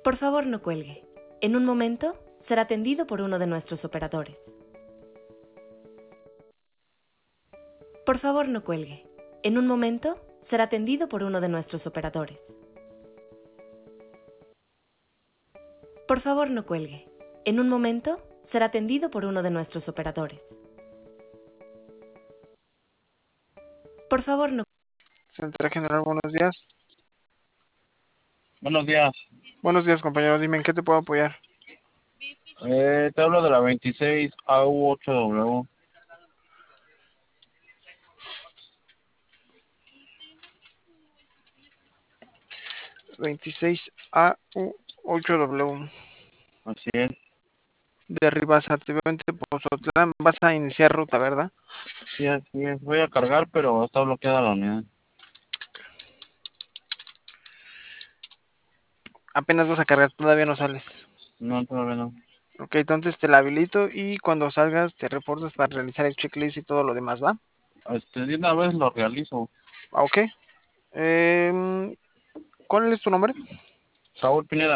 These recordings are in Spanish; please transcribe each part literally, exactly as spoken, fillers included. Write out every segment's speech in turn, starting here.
Por favor, no cuelgue. En un momento será atendido por uno de nuestros operadores. Por favor, no cuelgue. En un momento será atendido por uno de nuestros operadores. Por favor, no cuelgue. En un momento será atendido por uno de nuestros operadores. Por favor, no. Central General, buenos días. Buenos días. Buenos días, compañero. Dime, ¿en qué te puedo apoyar? Eh, te hablo de la veintiséis A U ocho W. veintiséis A U ocho W. Así es. De Rivasa, te veo en Tepozotlán. Vas a iniciar ruta, ¿verdad? Sí, así es. Voy a cargar, pero está bloqueada la unidad. Apenas vas a cargar, todavía no sales. No, todavía no. Ok, entonces te la habilito y cuando salgas te reportas para realizar el checklist y todo lo demás, ¿va? Este, de una vez lo realizo. Ah, ok. Eh, ¿Cuál es tu nombre? Saúl Pineda.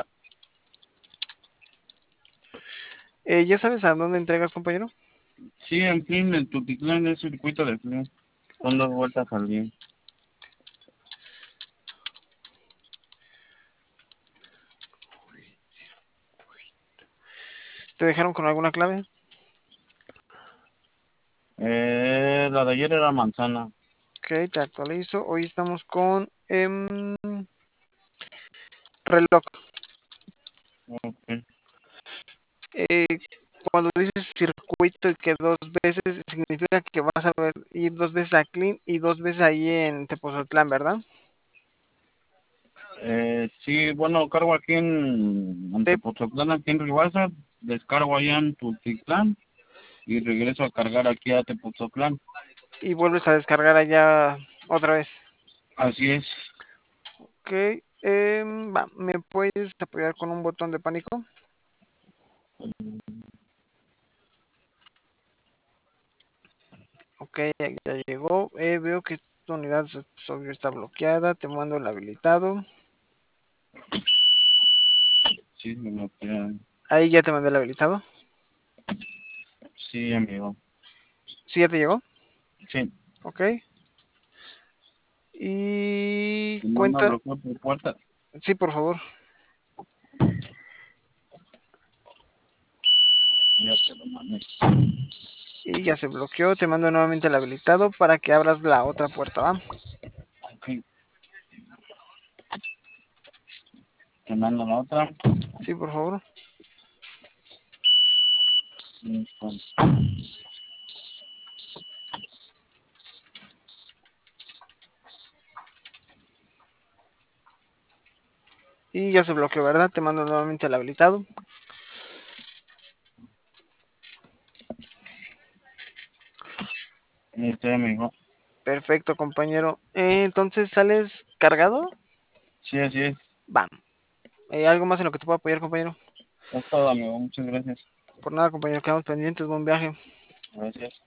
Eh, ¿Ya sabes a dónde entregas, compañero? Sí, en fin, en Tutitlán es circuito de fin. Son dos vueltas al día. ¿Te dejaron con alguna clave? Eh, la de ayer era manzana. Ok, te actualizo. Hoy estamos con em, reloj. Okay. Eh, Cuando dices circuito y que dos veces, significa que vas a ver, ir dos veces a Clean y dos veces ahí en Tepozotlán, ¿verdad? Eh, sí, bueno, cargo aquí en, en Te- Tepozotlán, aquí en Rivasa. Descargo allá en Tutitlán y regreso a cargar aquí a Tepozotlán. y vuelves a descargar allá otra vez. Así es. Ok, em, va, ¿me puedes apoyar con un botón de pánico? Ok, ya, ya llegó. Eh, veo que tu unidad pues, obvio está bloqueada. Te mando el habilitado. Sí, me bloquean. Ahí ya te mandé el habilitado. Sí, amigo. ¿Sí ya te llegó? Sí. Ok. Y Si no me cuenta. bloqueo por puerta. Sí, por favor. Ya te lo mandé. Y ya se bloqueó. Te mando nuevamente el habilitado para que abras la otra puerta, ¿va? Ok. Te mando la otra. Sí, por favor. Listo. Y ya se bloqueó, ¿verdad? Te mando nuevamente el habilitado. Este, amigo. Perfecto, compañero. Eh, entonces, ¿sales cargado? Sí, así es. Va. Eh, ¿algo más en lo que te puedo apoyar, compañero? Es todo, amigo. Muchas gracias. Por nada, compañero. Quedamos pendientes. Buen viaje. Gracias.